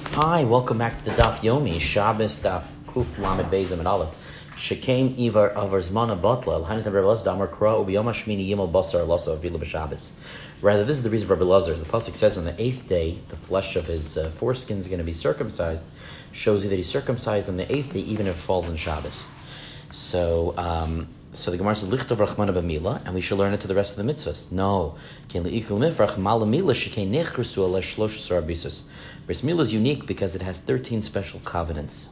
Hi, welcome back to the Daf Yomi, Shabbos Daf Kuf Lamed Beis Amid Aleph. Shekaim Ivar Avar Zmana Batla, L'Hainit Rabbi Elazar Damar Kra Ubiyom Hashmini Yimel Basar Lasa Avila B'Shabbos. Rather, this is the reason for Rabbi Elazar. The pasuk says on the 8th day, the flesh of his foreskin is going to be circumcised. Shows you that he's circumcised on the 8th day, even if it falls on Shabbos. So the Gemara says Lichtov Rachmana B'Mila, and we should learn it to the rest of the mitzvahs. No, Bris Mila is unique because it has 13 special covenants.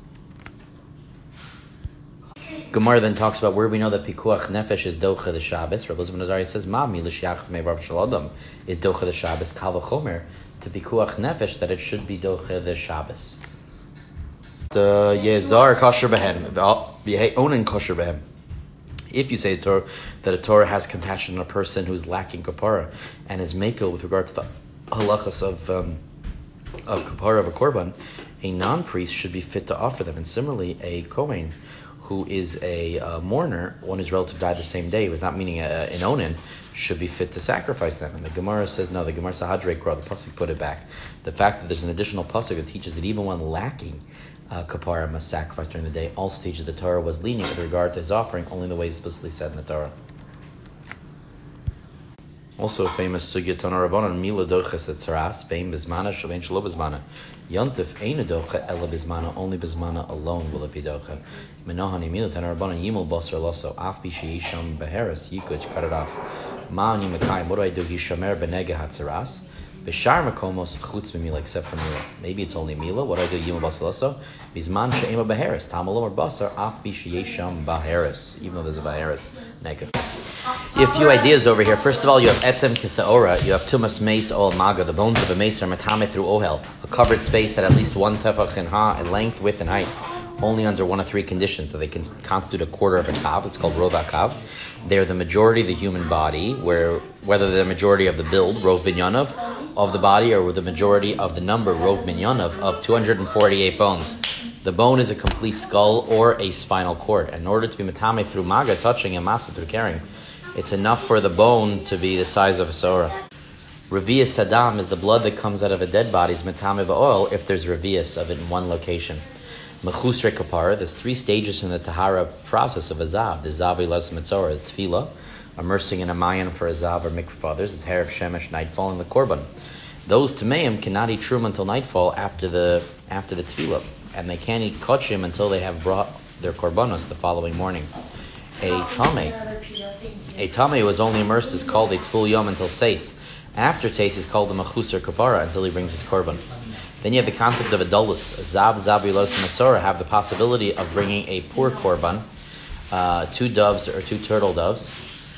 Gemara then talks about where we know that Pikuach Nefesh is Docha the Shabbos. Rabbi Elazar Nazari says, Ma Mila Shiachas Me'Rav Shalom is Docha the Shabbos. Kal V'chomer to Pikuach Nefesh that it should be Docha the Shabbos. The Yezar Kosher Behem, Onin Kosher Behem. If you say that a Torah has compassion on a person who is lacking kapara and is makel with regard to the halachas of kapara of a korban, a non-priest should be fit to offer them. And similarly, a kohen who is a mourner, one whose relative died the same day, was not meaning an onin, should be fit to sacrifice them. And the Gemara says no. The Gemara Sahadrei Kra, the pasuk put it back. The fact that there's an additional pasuk that teaches that even one lacking kapara must sacrifice during the day also teaches the Torah was lenient with regard to his offering only in the way explicitly said in the Torah. Also a famous sugya Tana Rabbanan Mila doches et saras bein bizmana shalein shelo bizmana yontif ein docha ela bizmana, only bizmana alone will it be docha. Menahani Mila Tana Rabbanan yimul basar laso af b'sheyisham beheres yikuch cut it off. Ma'ani mekayim, what do I do? Hishamer benega hatzaras b'shar makomos chutz b'mila, except for Mila. Maybe it's only Mila. What do I do? Yimul basar laso bizman she'ema beheres tamalom or basar af b'sheyisham beheres, even though there's a beheres nega. A few ideas over here. First of all, you have etzem kisaora. You have tumas meis ol maga. The bones of a mace are matame through ohel, a covered space that at least one tefach in ha in length, width, and height. Only under one of three conditions. So they can constitute a quarter of a kav. It's called rov kav. They're the majority of the human body, whether they're the majority of the build, rov binyanov, of the body, or the majority of the number, rov binyanov, of 248 bones. The bone is a complete skull or a spinal cord. And in order to be matame through maga, touching, and masa through carrying, it's enough for the bone to be the size of a sora. Revius sadam is the blood that comes out of a dead body's matame v'oil if there's revius of it in one location. Mechusre kapara, there's three stages in the tahara process of a zav. The zav ilas mitzora, the tefillah, immersing in a mayan for a zav or mikvah fathers, it's hair of shemesh, nightfall, and the korban. Those tameim cannot eat truma until nightfall after the tefillah, and they can't eat kochim until they have brought their korbanos the following morning. A tame was only immersed is called a tful yom until tzeis. After tzeis is called a mechusar kapara until he brings his korban. Then you have the concept of a dolus. Zav, ilos, and matzora have the possibility of bringing a poor korban, 2 doves or 2 turtle doves.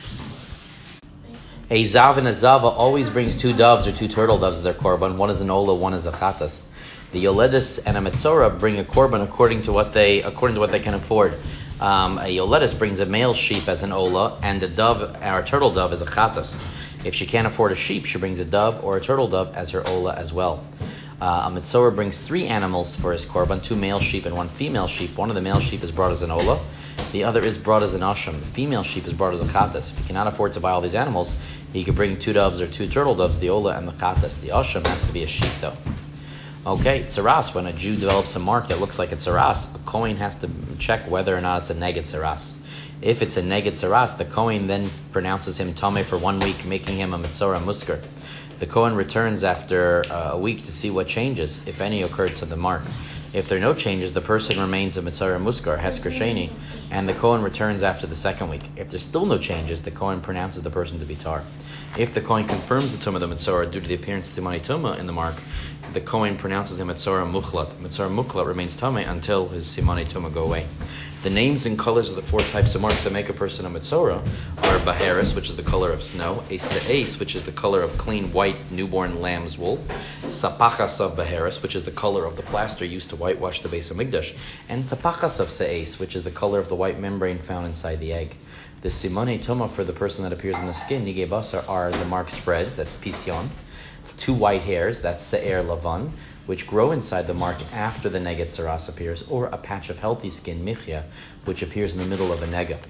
A zav and a zava always brings 2 doves or 2 turtle doves as their korban. One is an ola, one is a chatas. The yoledis and a metzora bring a korban according to what they can afford. A yoledis brings a male sheep as an ola, and a dove or a turtle dove as a chatas. If she can't afford a sheep, she brings a dove or a turtle dove as her ola as well. A metzora brings 3 animals for his korban, 2 male sheep and 1 female sheep. One of the male sheep is brought as an ola, the other is brought as an asham. The female sheep is brought as a chatas. If he cannot afford to buy all these animals, he could bring 2 doves or 2 turtle doves, the ola and the chatas. The asham has to be a sheep though. Okay, tsaras, when a Jew develops a mark that looks like a tsaras, a kohen has to check whether or not it's a neged tsaras. If it's a neged tsaras, the kohen then pronounces him tameh for 1 week, making him a metzora muskar. The kohen returns after a week to see what changes, if any, occurred to the mark. If there are no changes, the person remains a metzora muskar, hesker sheni, and the kohen returns after the 2nd week. If there's still no changes, the kohen pronounces the person to be tar. If the kohen confirms the tumah of the metzora due to the appearance of the mani tumah in the mark, the kohen pronounces him metzora muchlat. Metzora muchlat remains tameh until his simani tumah go away. The names and colors of the 4 types of marks that make a person a metzora are baheres, which is the color of snow, a se'es, which is the color of clean white newborn lamb's wool, sapachas of baheres, which is the color of the plaster used to whitewash the base of Mikdash, and sapachas of se'es, which is the color of the white membrane found inside the egg. The simani tumah for the person that appears on the skin, nigei basar, are the mark spreads, that's pisyon, 2 white hairs, that's se'er lavan, which grow inside the mark after the neged saras appears, or a patch of healthy skin, michya, which appears in the middle of a nega.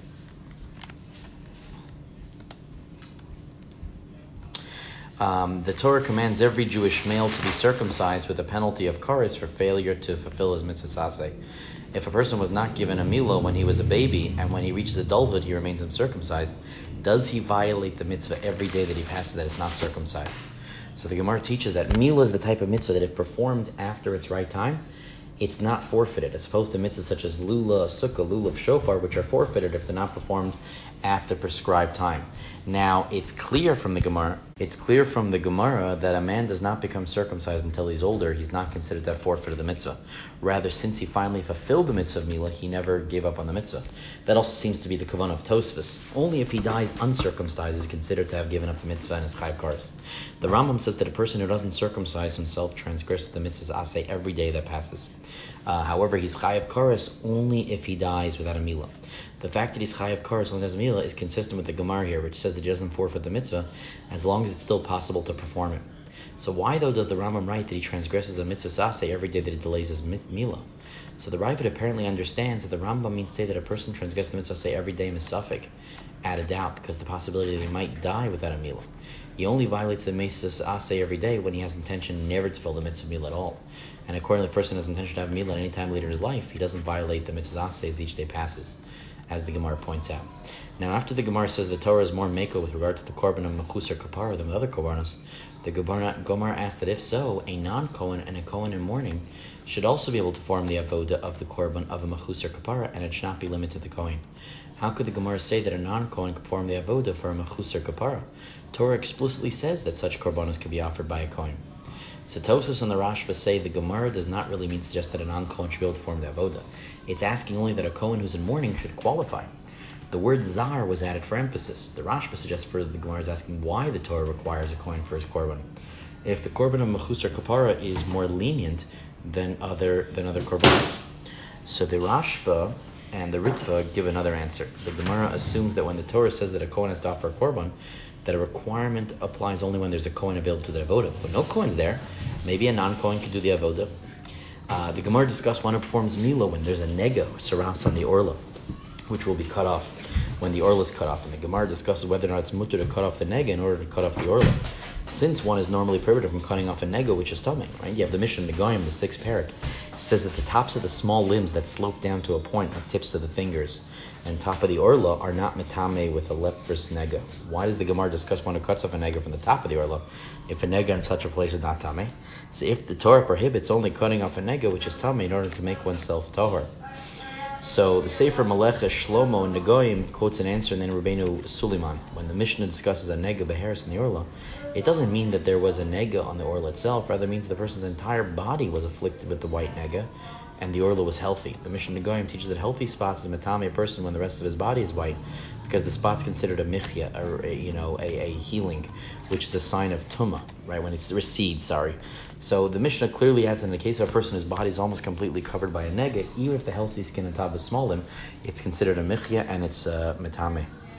The Torah commands every Jewish male to be circumcised with a penalty of kares for failure to fulfill his mitzvah aseh. If a person was not given a milah when he was a baby, and when he reaches adulthood he remains uncircumcised, does he violate the mitzvah every day that he passes that is not circumcised? So the Gemara teaches that milah is the type of mitzvah that if performed after its right time, it's not forfeited, as opposed to mitzvahs such as lula, sukkah, lulav, shofar, which are forfeited if they're not performed at the prescribed time. Now, it's clear from the Gemara that a man does not become circumcised until he's older. He's not considered to have forfeited the mitzvah. Rather, since he finally fulfilled the mitzvah of milah, he never gave up on the mitzvah. That also seems to be the kavanah of Tosfos. Only if he dies uncircumcised is considered to have given up the mitzvah and is chayav kares. The Rambam says that a person who doesn't circumcise himself transgresses the mitzvah's aseh every day that passes. However, he's chayav kares only if he dies without a milah. The fact that he's chayav kares only as a milah is consistent with the Gemara here, which says that he doesn't forfeit the mitzvah as long as it's still possible to perform it. So why, though, does the Rambam write that he transgresses a mitzvah aseh every day that he delays his milah? So the Ravid apparently understands that the Rambam means to say that a person transgresses the mitzvah aseh every day misafik, at a doubt, because the possibility that he might die without a milah. He only violates the mitzvah aseh every day when he has intention never to fulfill the mitzvah milah at all. And accordingly, the person has intention to have milah at any time later in his life, he doesn't violate the mitzvah aseh as each day passes, as the Gemara points out. Now, after the Gemara says the Torah is more meko with regard to the korban of mechus or kapara than the other korbanos, the Gemara asks that if so, a non-Kohen and a Kohen in mourning should also be able to perform the avoda of the korban of a mechus or kapara, and it should not be limited to the Kohen. How could the Gemara say that a non-Kohen could perform the avoda for a mechus or kapara? Torah explicitly says that such korbanos can be offered by a Kohen. So Tosfos and the Rashba say the Gemara does not really mean to suggest that a non-Kohen should be able to perform the avoda. It's asking only that a Kohen who's in mourning should qualify. The word zar was added for emphasis. The Rashba suggests further the Gemara is asking why the Torah requires a Kohen for his korban. If the korban of mechus or kapara is more lenient than other korbanos. So the Rashba and the Ritva give another answer. The Gemara assumes that when the Torah says that a Kohen has to offer a korban, that a requirement applies only when there's a Kohen available to the avoda. When no Kohen's there, maybe a non-Kohen could do the avoda. The Gemara discussed one who performs milah when there's a nega, saras on the orla, which will be cut off when the orla is cut off. And the Gemara discusses whether or not it's mutter to cut off the nega in order to cut off the orla. Since one is normally prohibited from cutting off a nega, which is tummy, right? You have the Mishnah Negoim, the 6th parak. It says that the tops of the small limbs that slope down to a point are tips of the fingers, and top of the orla are not metame with a leprous nega. Why does the Gemara discuss one who cuts off a nega from the top of the orla if a nega in such a place is not tame? So if the Torah prohibits only cutting off a nega which is tame in order to make oneself tahor. So the Sefer Melecha Shlomo and Negoim quotes an answer in the Rabbeinu Suleiman. When the Mishnah discusses a nega beharis in the orla, it doesn't mean that there was a nega on the orla itself, rather it means the person's entire body was afflicted with the white nega, and the orla was healthy. The Mishnah Negoim teaches that healthy spots is metame a person when the rest of his body is white, because the spot's considered a michya, a healing, which is a sign of tumah, right, when it recedes, So the Mishnah clearly adds in the case of a person whose body is almost completely covered by a nega, even if the healthy skin on top is small limb, it's considered a michya and it's metame.